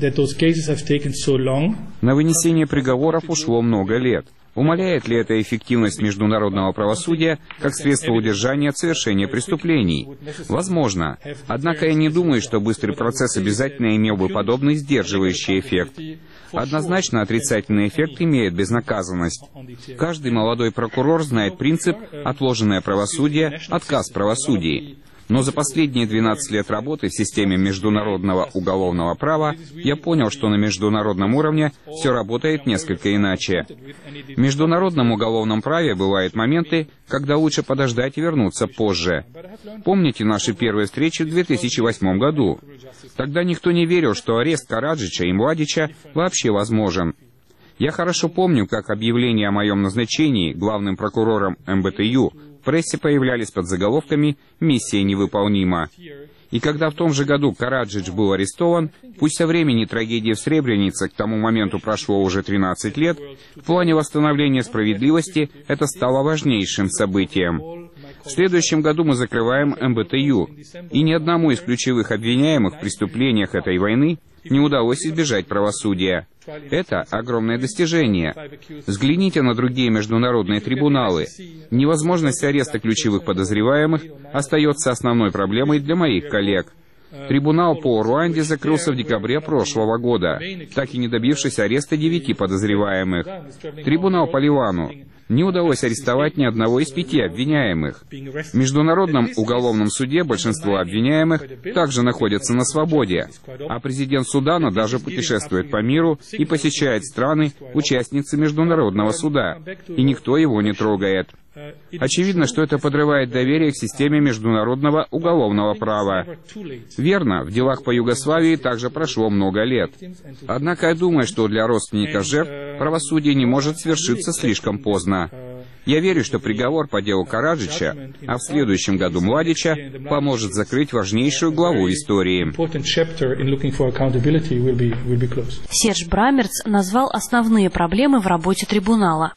вынесение приговоров ушло много лет. Умаляет ли это эффективность международного правосудия как средство удержания от совершения преступлений? Возможно. Однако я не думаю, что быстрый процесс обязательно имел бы подобный сдерживающий эффект. Однозначно отрицательный эффект имеет безнаказанность. Каждый молодой прокурор знает принцип «отложенное правосудие, отказ в правосудии». Но за последние 12 лет работы в системе международного уголовного права я понял, что на международном уровне все работает несколько иначе. В международном уголовном праве бывают моменты, когда лучше подождать и вернуться позже. Помните наши первые встречи в 2008 году? Тогда никто не верил, что арест Караджича и Младича вообще возможен. Я хорошо помню, как объявления о моем назначении главным прокурором МБТЮ в прессе появлялись под заголовками «Миссия невыполнима». И когда в том же году Караджич был арестован, пусть со времени трагедии в Сребренице к тому моменту прошло уже 13 лет, в плане восстановления справедливости это стало важнейшим событием. В следующем году мы закрываем МБТЮ, и ни одному из ключевых обвиняемых в преступлениях этой войны не удалось избежать правосудия. Это огромное достижение. Взгляните на другие международные трибуналы. Невозможность ареста ключевых подозреваемых остается основной проблемой для моих коллег. Трибунал по Руанде закрылся в декабре прошлого года, так и не добившись ареста 9 подозреваемых. Трибунал по Ливану. Не удалось арестовать ни одного из 5 обвиняемых. В Международном уголовном суде большинство обвиняемых также находятся на свободе, а президент Судана даже путешествует по миру и посещает страны, участницы Международного суда, и никто его не трогает. Очевидно, что это подрывает доверие к системе международного уголовного права. Верно, в делах по Югославии также прошло много лет. Однако я думаю, что для родственников жертв правосудие не может свершиться слишком поздно. Я верю, что приговор по делу Караджича, а в следующем году Младича, поможет закрыть важнейшую главу истории. Серж Брамерц назвал основные проблемы в работе трибунала.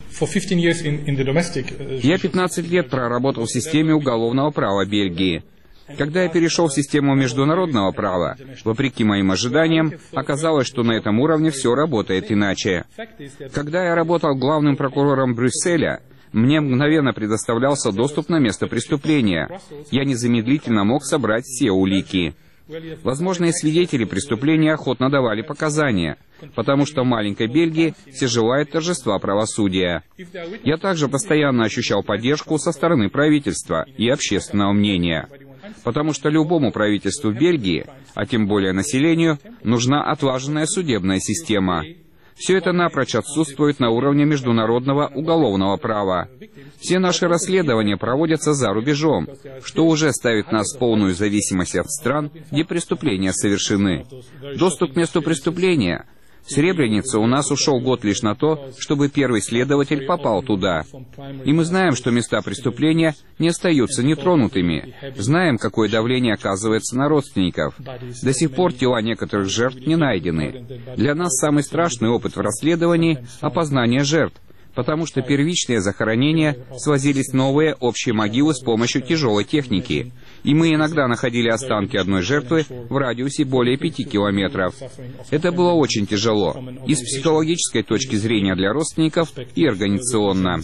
Я 15 лет проработал в системе уголовного права Бельгии. Когда я перешел в систему международного права, вопреки моим ожиданиям, оказалось, что на этом уровне все работает иначе. Когда я работал главным прокурором Брюсселя, мне мгновенно предоставлялся доступ на место преступления. Я незамедлительно мог собрать все улики. Возможные свидетели преступления охотно давали показания, потому что в маленькой Бельгии все желают торжества правосудия. Я также постоянно ощущал поддержку со стороны правительства и общественного мнения, потому что любому правительству в Бельгии, а тем более населению, нужна отлаженная судебная система. Все это напрочь отсутствует на уровне международного уголовного права. Все наши расследования проводятся за рубежом, что уже ставит нас в полную зависимость от стран, где преступления совершены. Доступ к месту преступления. В Сребренице у нас ушел год лишь на то, чтобы первый следователь попал туда. И мы знаем, что места преступления не остаются нетронутыми. Знаем, какое давление оказывается на родственников. До сих пор тела некоторых жертв не найдены. Для нас самый страшный опыт в расследовании — опознание жертв, потому что первичные захоронения свозились в новые общие могилы с помощью тяжелой техники. И мы иногда находили останки одной жертвы в радиусе более 5 километров. Это было очень тяжело, и с психологической точки зрения для родственников, и организационно.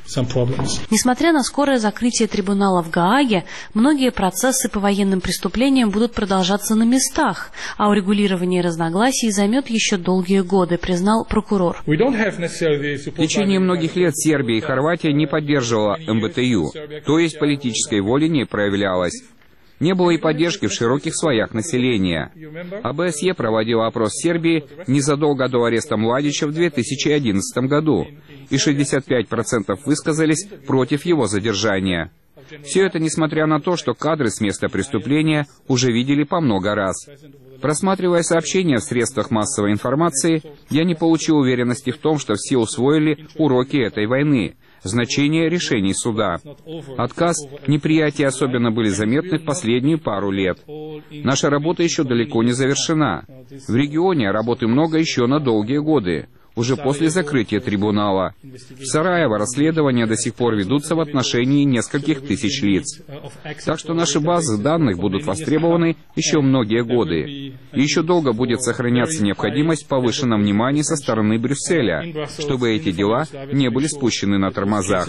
Несмотря на скорое закрытие трибунала в Гааге, многие процессы по военным преступлениям будут продолжаться на местах, а урегулирование разногласий займет еще долгие годы, признал прокурор. В течение многих лет Сербия и Хорватия не поддерживала МБТЮ, то есть политической воли не проявлялось. Не было и поддержки в широких слоях населения. ОБСЕ проводила опрос в Сербии незадолго до ареста Младича в 2011 году, и 65% высказались против его задержания. Все это несмотря на то, что кадры с места преступления уже видели по много раз. Просматривая сообщения в средствах массовой информации, я не получил уверенности в том, что все усвоили уроки этой войны, значение решений суда. Отказ, неприятие особенно были заметны в последнюю пару лет. Наша работа еще далеко не завершена. В регионе работы много еще на долгие годы, уже после закрытия трибунала. В Сараево расследования до сих пор ведутся в отношении нескольких тысяч лиц. Так что наши базы данных будут востребованы еще многие годы. И еще долго будет сохраняться необходимость повышенного внимания со стороны Брюсселя, чтобы эти дела не были спущены на тормозах.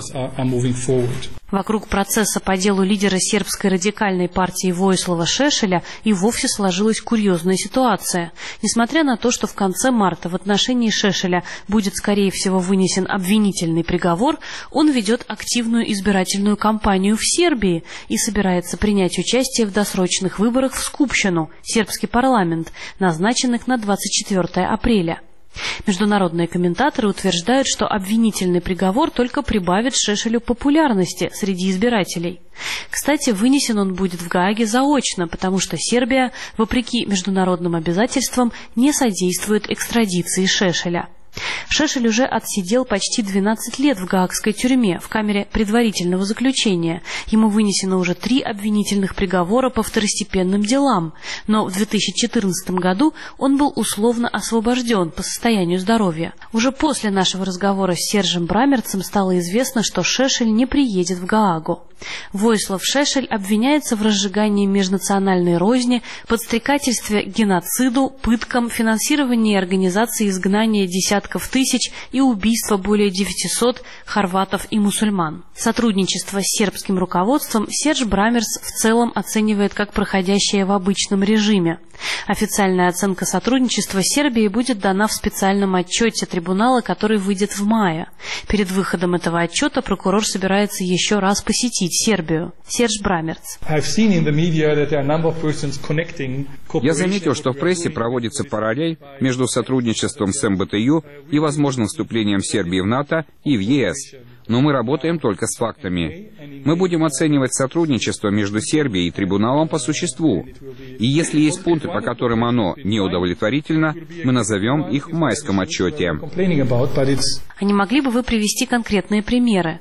Вокруг процесса по делу лидера сербской радикальной партии Воислава Шешеля и вовсе сложилась курьезная ситуация. Несмотря на то, что в конце марта в отношении Шешеля будет, скорее всего, вынесен обвинительный приговор, он ведет активную избирательную кампанию в Сербии и собирается принять участие в досрочных выборах в Скупщину, сербский парламент, назначенных на 24 апреля. Международные комментаторы утверждают, что обвинительный приговор только прибавит Шешелю популярности среди избирателей. Кстати, вынесен он будет в Гааге заочно, потому что Сербия, вопреки международным обязательствам, не содействует экстрадиции Шешеля. Шешель уже отсидел почти 12 лет в гаагской тюрьме, в камере предварительного заключения. Ему вынесено уже 3 обвинительных приговора по второстепенным делам, но в 2014 году он был условно освобожден по состоянию здоровья. Уже после нашего разговора с Сержем Брамерцем стало известно, что Шешель не приедет в Гаагу. Воислав Шешель обвиняется в разжигании межнациональной розни, подстрекательстве к геноциду, пыткам, финансировании организации изгнания десятков тысяч и убийства более 900 хорватов и мусульман. Сотрудничество с сербским руководством Серж Брамерц в целом оценивает как проходящее в обычном режиме. Официальная оценка сотрудничества с Сербией будет дана в специальном отчете трибунала, который выйдет в мае. Перед выходом этого отчета прокурор собирается еще раз посетить Сербию. Серж Брамерц. Я заметил, что в прессе проводится параллель между сотрудничеством с МБТЮ и возможным вступлением Сербии в НАТО и в ЕС. Но мы работаем только с фактами. Мы будем оценивать сотрудничество между Сербией и трибуналом по существу. И если есть пункты, по которым оно неудовлетворительно, мы назовем их в майском отчете. А не могли бы вы привести конкретные примеры?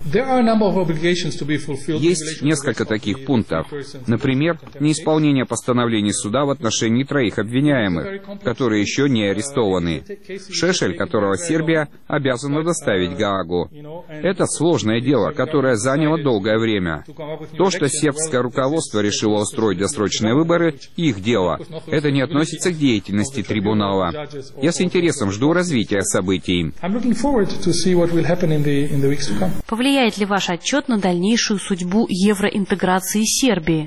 Есть несколько таких пунктов. Например, неисполнение постановлений суда в отношении 3 обвиняемых, которые еще не арестованы. Шешель, которого Сербия обязана доставить в Гаагу. Это сложное дело, которое заняло долгое время. То, что сербское руководство решило устроить досрочные выборы, их дело. Это не относится к деятельности трибунала. Я с интересом жду развития событий. Повлияет ли ваш отчет на дальнейшую судьбу евроинтеграции Сербии?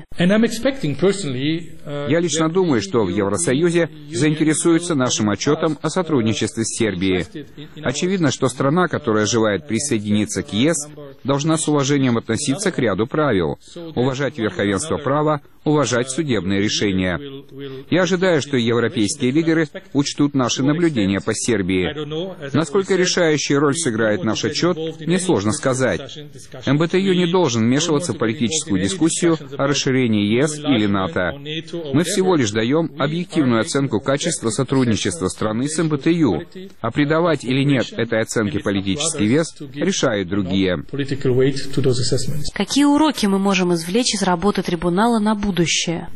Я лично думаю, что в Евросоюзе заинтересуются нашим отчетом о сотрудничестве с Сербией. Очевидно, что страна, которая желает присоединиться к ЕС, должна с уважением относиться к ряду правил, уважать верховенство права, уважать судебные решения. Я ожидаю, что европейские лидеры учтут наши наблюдения по Сербии. Насколько решающую роль сыграет наш отчет, несложно сказать. МБТЮ не должен вмешиваться в политическую дискуссию о расширении ЕС или НАТО. Мы всего лишь даем объективную оценку качества сотрудничества страны с МБТЮ, а придавать или нет этой оценке политический вес решают другие. Какие уроки мы можем извлечь из работы трибунала на будущее?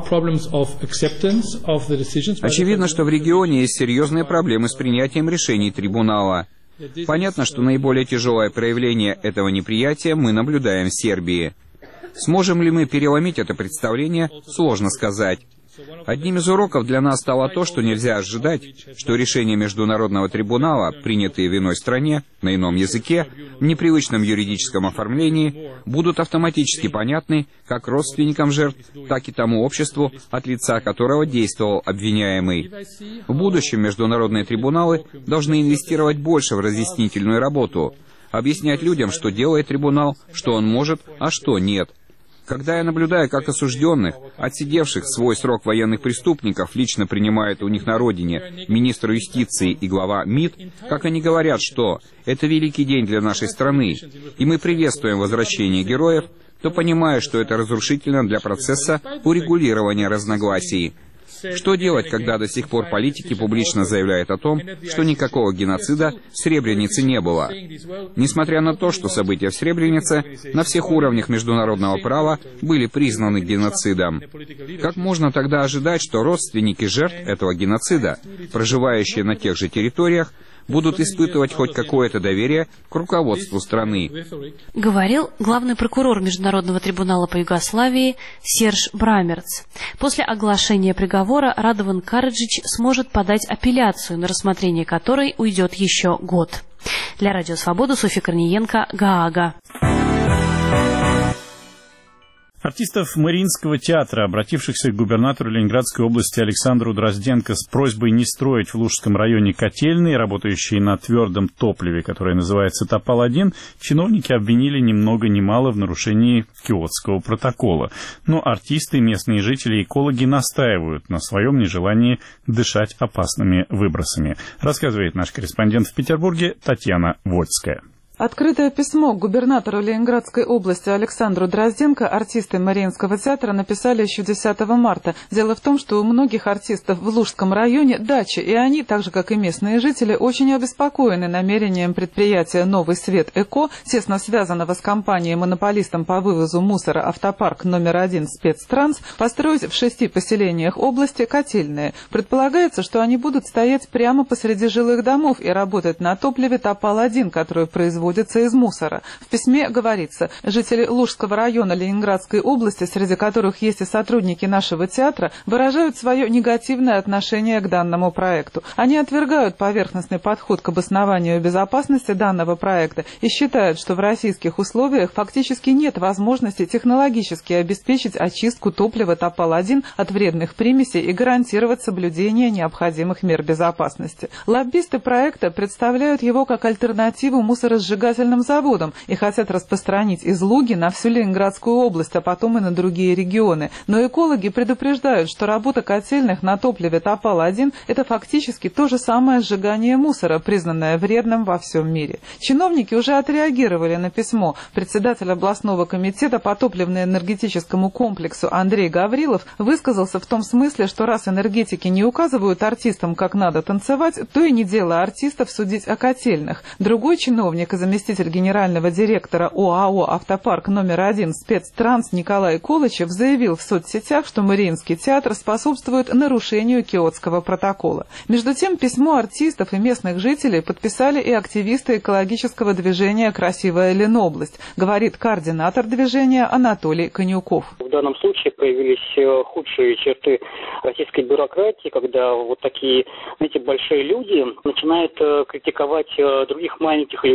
Очевидно, что в регионе есть серьезные проблемы с принятием решений трибунала. Понятно, что наиболее тяжелое проявление этого неприятия мы наблюдаем в Сербии. Сможем ли мы переломить это представление, сложно сказать. Одним из уроков для нас стало то, что нельзя ожидать, что решения Международного трибунала, принятые в иной стране, на ином языке, в непривычном юридическом оформлении, будут автоматически понятны как родственникам жертв, так и тому обществу, от лица которого действовал обвиняемый. В будущем международные трибуналы должны инвестировать больше в разъяснительную работу, объяснять людям, что делает трибунал, что он может, а что нет. Когда я наблюдаю, как осужденных, отсидевших свой срок военных преступников, лично принимают у них на родине министр юстиции и глава МИД, как они говорят, что это великий день для нашей страны, и мы приветствуем возвращение героев, то понимаю, что это разрушительно для процесса урегулирования разногласий. Что делать, когда до сих пор политики публично заявляют о том, что никакого геноцида в Сребренице не было? Несмотря на то, что события в Сребренице на всех уровнях международного права были признаны геноцидом. Как можно тогда ожидать, что родственники жертв этого геноцида, проживающие на тех же территориях, будут испытывать хоть какое-то доверие к руководству страны? Говорил главный прокурор Международного трибунала по Югославии Серж Брамерц. После оглашения приговора Радован Караджич сможет подать апелляцию, на рассмотрение которой уйдет еще год. Для Радио Свобода Софья Корниенко, Гаага. Артистов Мариинского театра, обратившихся к губернатору Ленинградской области Александру Дрозденко с просьбой не строить в Лужском районе котельные, работающие на твердом топливе, которое называется «Топал-1», чиновники обвинили ни много ни мало в нарушении Киотского протокола. Но артисты, местные жители и экологи настаивают на своем нежелании дышать опасными выбросами. Рассказывает наш корреспондент в Петербурге Татьяна Вольская. Открытое письмо к губернатору Ленинградской области Александру Дрозденко артисты Мариинского театра написали еще 10 марта. Дело в том, что у многих артистов в Лужском районе дачи, и они, так же как и местные жители, очень обеспокоены намерением предприятия «Новый свет Эко», тесно связанного с компанией-монополистом по вывозу мусора «Автопарк номер 1 Спецтранс», построить в 6 поселениях области котельные. Предполагается, что они будут стоять прямо посреди жилых домов и работать на топливе «Топал-1», которое производится из мусора. В письме говорится, жители Лужского района Ленинградской области, среди которых есть и сотрудники нашего театра, выражают свое негативное отношение к данному проекту. Они отвергают поверхностный подход к обоснованию безопасности данного проекта и считают, что в российских условиях фактически нет возможности технологически обеспечить очистку топлива Топал-1 от вредных примесей и гарантировать соблюдение необходимых мер безопасности. Лоббисты проекта представляют его как альтернативу мусоросжигательным заводам и хотят распространить из Луги на всю Ленинградскую область, а потом и на другие регионы. Но экологи предупреждают, что работа котельных на топливе Топал-1 – это фактически то же самое сжигание мусора, признанное вредным во всем мире. Чиновники уже отреагировали на письмо. Председатель областного комитета по топливно-энергетическому комплексу Андрей Гаврилов высказался в том смысле, что раз энергетики не указывают артистам, как надо танцевать, то и не дело артистов судить о котельных. Другой чиновник и заместитель генерального директора ОАО «Автопарк номер 1 Спецтранс» Николай Колычев заявил в соцсетях, что Мариинский театр способствует нарушению Киотского протокола. Между тем, письмо артистов и местных жителей подписали и активисты экологического движения «Красивая Ленобласть», говорит координатор движения Анатолий Конюков. В данном случае появились худшие черты российской бюрократии, когда вот такие, знаете, большие люди начинают критиковать других маленьких людей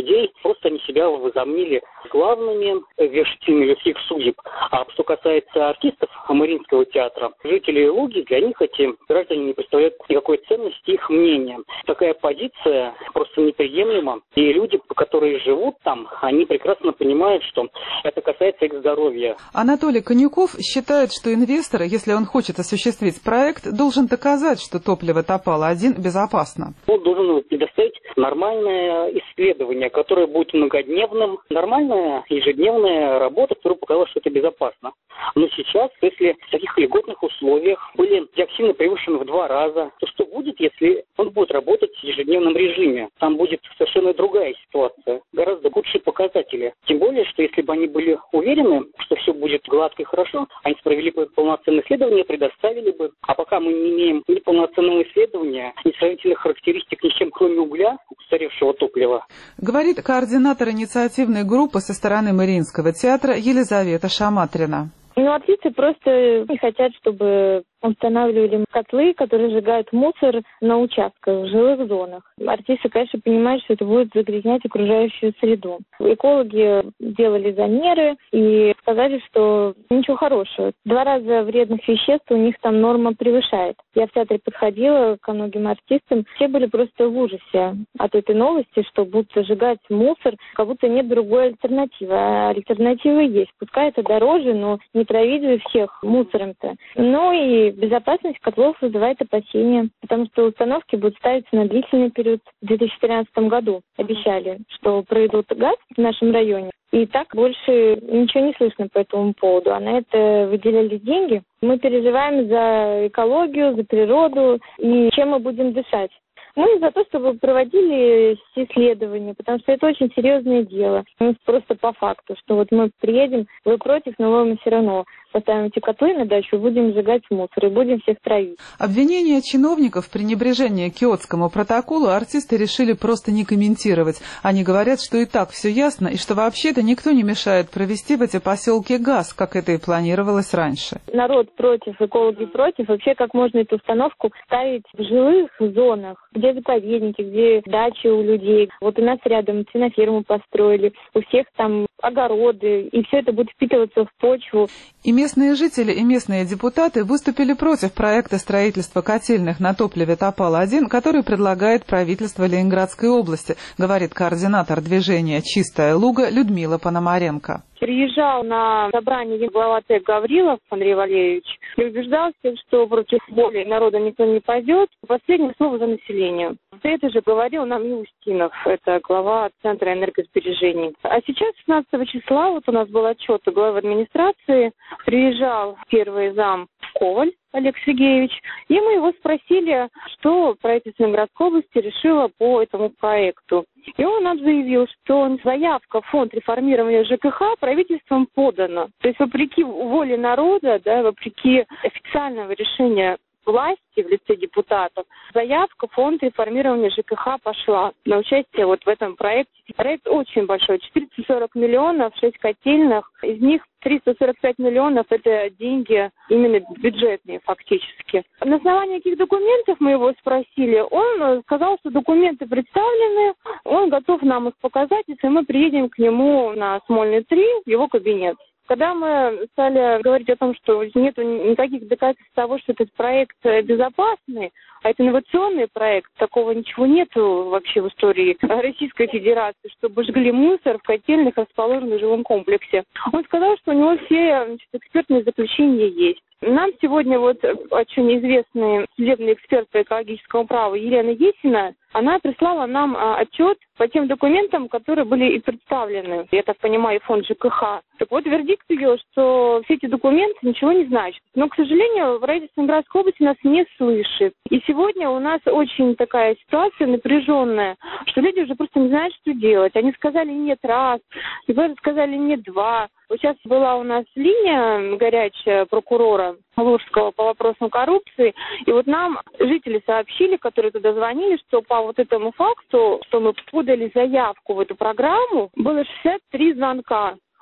просто они себя возомнили главными вершителями людских судеб. А что касается артистов Мариинского театра, жителей Луги, для них эти граждане не представляют никакой ценности их мнения. Такая позиция просто неприемлема. И люди, которые живут там, они прекрасно понимают, что это касается их здоровья. Анатолий Конюков считает, что инвестор, если он хочет осуществить проект, должен доказать, что топливо Топал-1 безопасно. Он должен предоставить нормальное исследование, которое будет многодневным, нормальная ежедневная работа, которая показала, что это безопасно. Но сейчас, если в таких льготных условиях были диоксины превышены в 2 раза, то что будет, если он будет работать в ежедневном режиме? Там будет совершенно другая ситуация, гораздо худшие показатели. Тем более, что если бы они были уверены, что все будет гладко и хорошо, они провели бы полноценное исследование, предоставили бы. А пока мы не имеем ни полноценного исследования, ни сравнительных характеристик, ни с чем, кроме угля, устаревшего топлива. Говорит координатор инициативной группы со стороны Мариинского театра Елизавета Шаматрина. Артисты просто не хотят, чтобы устанавливали котлы, которые сжигают мусор на участках, в жилых зонах. Артисты, конечно, понимают, что это будет загрязнять окружающую среду. Экологи делали замеры и сказали, что ничего хорошего. 2 раза вредных веществ у них там норма превышает. Я в театре подходила ко многим артистам, все были просто в ужасе от этой новости, что будут сжигать мусор, как будто нет другой альтернативы. А альтернатива есть. Пускай это дороже, но не травить же всех мусором-то. Ну и безопасность котлов вызывает опасения, потому что установки будут ставиться на длительный период. В 2013 году обещали, что проведут газ в нашем районе. И так больше ничего не слышно по этому поводу. А на это выделяли деньги. Мы переживаем за экологию, за природу и чем мы будем дышать. Мы за то, чтобы проводили исследования, потому что это очень серьезное дело. Просто по факту, что вот мы приедем, вы против, но мы все равно поставим эти котлы на дачу, будем сжигать мусор и будем всех травить. Обвинения чиновников в пренебрежении к Киотскому протоколу артисты решили просто не комментировать. Они говорят, что и так все ясно, и что вообще-то никто не мешает провести в эти поселки газ, как это и планировалось раньше. Народ против, экологи против. Вообще, как можно эту установку ставить в жилых зонах, где заповедники, где дачи у людей. Вот у нас рядом свиноферму построили, у всех там огороды, и все это будет впитываться в почву. И местные жители, и местные депутаты выступили против проекта строительства котельных на топливе Топал-1, который предлагает правительство Ленинградской области, говорит координатор движения «Чистая Луга» Людмила Пономаренко. Приезжал на собрание глава ТЭК Гаврилов Андрей Валерьевич и убеждал всех, что против воли народа никто не пойдет. Последнее слово за население. Это же говорил нам Устинов, это глава Центра энергосбережений. А сейчас, 16 числа, вот у нас был отчет главы администрации, приезжал первый зам Коваль Олег Сергеевич, и мы его спросили, что правительство Ленинградской области решило по этому проекту. И он нам заявил, что заявка в фонд реформирования ЖКХ правительством подана. То есть вопреки воле народа, да, вопреки официального решения власти в лице депутатов, заявка в фонд реформирования ЖКХ пошла на участие вот в этом проекте. Проект очень большой, 440 миллионов, 6 котельных, из них 345 миллионов – это деньги именно бюджетные фактически. На основании каких документов мы его спросили, он сказал, что документы представлены, он готов нам их показать, если мы приедем к нему на Смольный 3 в его кабинет. Когда мы стали говорить о том, что нет никаких доказательств того, что этот проект безопасный, а это инновационный проект, такого ничего нету вообще в истории Российской Федерации, чтобы жгли мусор в котельных, расположенных в жилом комплексе. Он сказал, что у него все экспертные заключения есть. Нам сегодня вот очень известный судебный эксперт по экологическому праву Елена Есина, она прислала нам отчет по тем документам, которые были и представлены, я так понимаю, фонд ЖКХ. Так вот, вердикт ее, что все эти документы ничего не значат. Но, к сожалению, правительство Ленинградской области нас не слышит. И сегодня у нас очень такая ситуация напряженная, что люди уже просто не знают, что делать. Они сказали нет раз, теперь сказали нет два. Вот сейчас была у нас линия горячая прокурора Лужского по вопросам коррупции, и вот нам жители сообщили, которые туда звонили, что по вот этому факту, что мы подали заявку в эту программу, было 63 звонка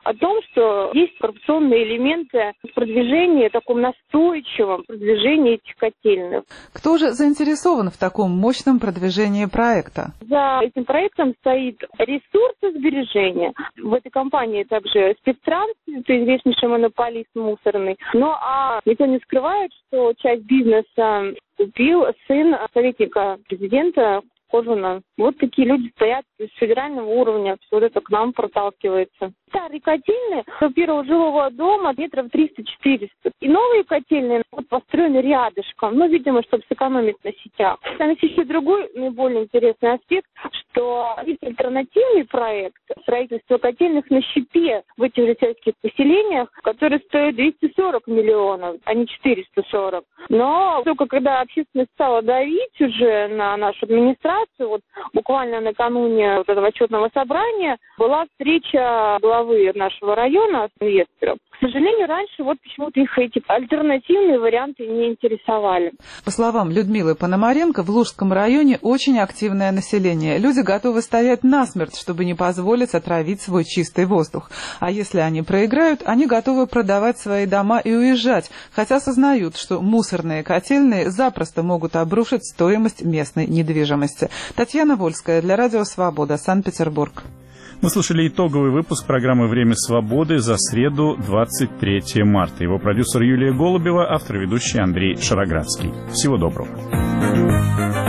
о том, что есть коррупционные элементы в продвижении, таком настойчивом продвижении этих котельных. Кто же заинтересован в таком мощном продвижении проекта? За этим проектом стоит ресурсосбережение. В этой компании также Спецтранс, это известнейший монополист мусорный. Но никто не скрывает, что часть бизнеса купил сын советника президента Кожуна. Вот такие люди стоят с федерального уровня, все вот это к нам проталкивается. Старые котельные до первого жилого дома метров 300-400. И новые котельные построены рядышком, видимо, чтобы сэкономить на сетях. Там есть еще другой наиболее интересный аспект, что есть альтернативный проект строительства котельных на щепе в этих же сельских поселениях, который стоит 240 миллионов, а не 440. Но только когда общественность стала давить уже на нашу администрацию, буквально накануне этого отчетного собрания была встреча главы нашего района с инвестором. К сожалению, раньше почему-то их эти альтернативные варианты не интересовали. По словам Людмилы Пономаренко, в Лужском районе очень активное население. Люди готовы стоять насмерть, чтобы не позволить отравить свой чистый воздух. А если они проиграют, они готовы продавать свои дома и уезжать, хотя сознают, что мусорные котельные запросто могут обрушить стоимость местной недвижимости. Татьяна Вольская для Радио Свобода, Санкт-Петербург. Мы слушали итоговый выпуск программы «Время свободы» за среду, 23 марта. Его продюсер Юлия Голубева, автор и ведущий Андрей Шароградский. Всего доброго.